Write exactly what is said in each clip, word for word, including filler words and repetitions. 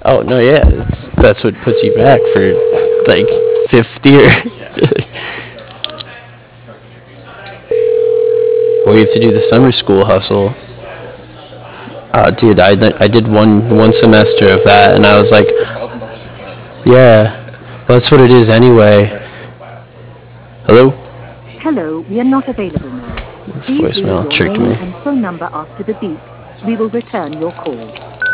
Oh no, yeah, it's, that's what puts you back for like fifth year. We have to do the summer school hustle. Uh, dude, I, I did one one semester of that, and I was like, yeah, well, that's what it is anyway. Hello? Hello, we are not available now. This Please leave voicemail your tricked name me. and phone number after the beep. We will return your call.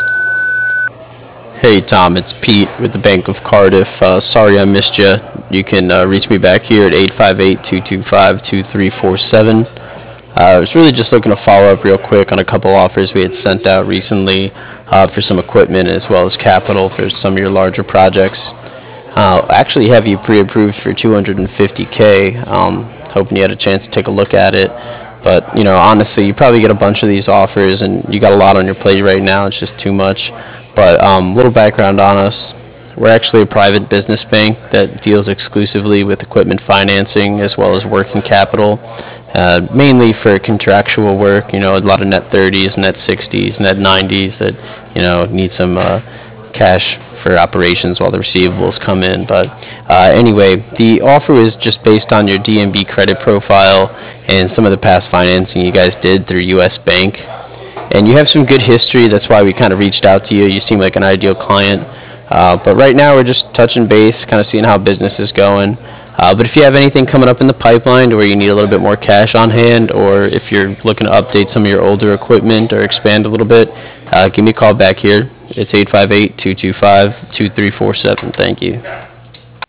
Hey Tom, it's Pete with the Bank of Cardiff. Uh, sorry I missed you. You can uh, reach me back here at eight five eight, two two five, two three four seven. Uh, I was really just looking to follow up real quick on a couple offers we had sent out recently uh, for some equipment as well as capital for some of your larger projects. Uh, actually have you pre-approved for two hundred fifty K. Um, hoping you had a chance to take a look at it. But, you know, honestly, you probably get a bunch of these offers and you got a lot on your plate right now. It's just too much. But a um, little background on us. We're actually a private business bank that deals exclusively with equipment financing as well as working capital, uh, mainly for contractual work. You know, a lot of net thirties, net sixties, net nineties that, you know, need some uh, cash for operations while the receivables come in. But uh, anyway, the offer is just based on your D N B credit profile and some of the past financing you guys did through U S Bank. And you have some good history. That's why we kind of reached out to you. You seem like an ideal client. Uh, but right now we're just touching base, kind of seeing how business is going. Uh, but if you have anything coming up in the pipeline where you need a little bit more cash on hand, or if you're looking to update some of your older equipment or expand a little bit, uh, give me a call back here. It's eight five eight, two two five, two three four seven. Thank you.